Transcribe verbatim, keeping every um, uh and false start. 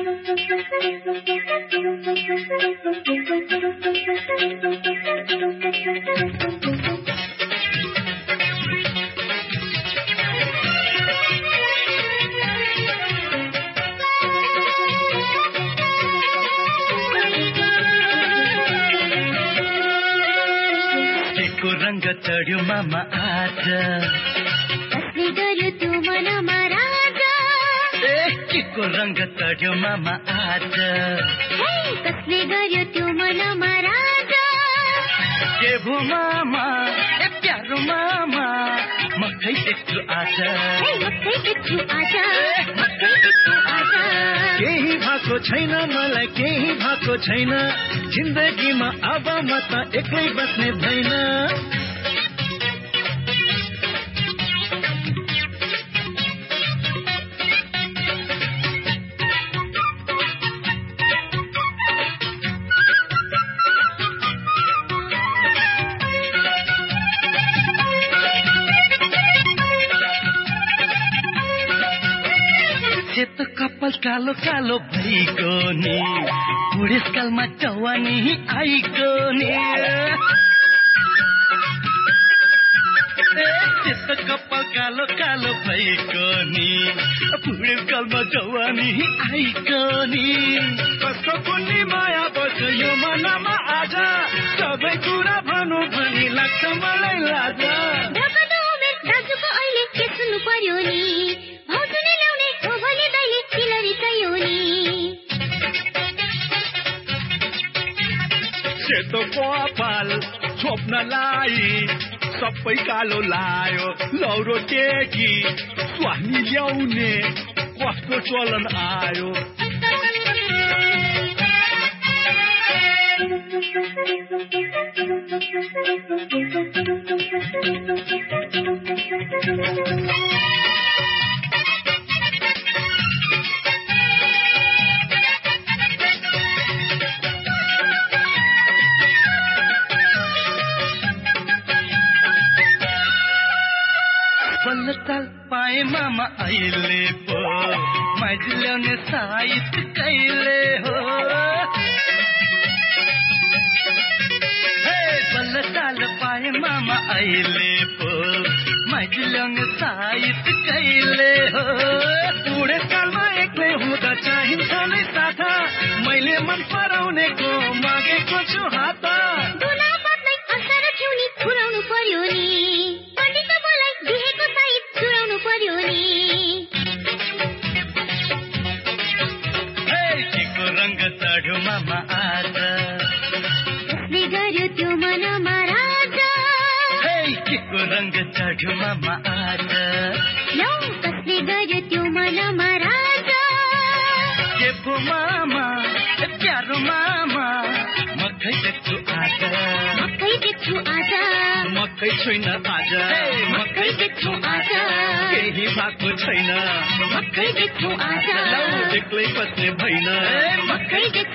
रंग चढ्यो मामा आज कसले गर्यो त्यो मनमा राजा ए केको रंग चढ्यो मामा आज कसले गर्यो त्यो मनमा राजा के भो मामा ए प्यारो मामा मकै देख्छु आज मकै देख्छु आज मकै देख्छु आज केही भएको छैन मलाई केही भएको छैन जिन्दगीमा अब म त एक्लै बस्ने भएन सेतो कपाल कालो कालो भइगयो नि बुढेसकालमा जवानी आइगयो नि सेतो कपाल कालो कालो भइगयो नि बुढेसकालमा जवानी आइगयो नि कस्तो कुन्नी माया बस्यो यो मनमा आज सबै कुरा भनु भनी लाग्छ मलाई लाज दाजुको अहिले के सुन्नु पर्यो नि सेतो कपाल छोप्नलाई सबै कालो लायो लौरो टेकी स्वामी ल्याउने कस्तो चलन आयो पाए मामा अहिले पो माइज ल्याउने साइत कहिले हो बल्ल चाल पाए मामा अहिले पो माइज ल्याउने साइत कहिले हो बुढेसकालमा एक्लै हुँदा चाहिन्छ नै साथा मैले मन पराउनेको मागेको छु हात पुराउनु पर्यो नि चढ्यो मामा आज कसले गर्यो त्यो मनमा राजा केको रंग चढ्यो मामा आज लौ कसले गर्यो त्यो मनमा राजा के पो मामा प्यारो मामा मकै देख्छु आज मकै देख्छु आज मकै छैन आज मकै देख्छु आज केही भएको छैन मकै देख्छु आज लौ एक्लै बस्ने भइन मकै देख्छु